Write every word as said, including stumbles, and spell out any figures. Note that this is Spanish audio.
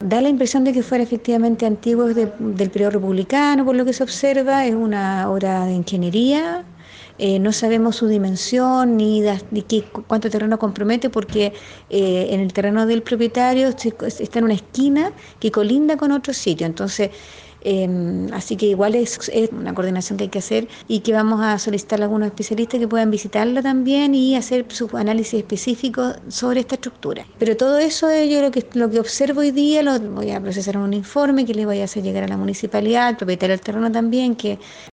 Da la impresión de que fuera efectivamente antiguo, es de- del periodo republicano, por lo que se observa, es una obra de ingeniería. Eh, no sabemos su dimensión ni, da- ni qué, cuánto terreno compromete porque eh, en el terreno del propietario se- está en una esquina que colinda con otro sitio. Entonces, eh, así que igual es, es una coordinación que hay que hacer y que vamos a solicitar a algunos especialistas que puedan visitarla también y hacer su análisis específico sobre esta estructura. Pero todo eso eh, yo lo que, lo que observo hoy día lo voy a procesar en un informe que le voy a hacer llegar a la municipalidad, al propietario del terreno también, que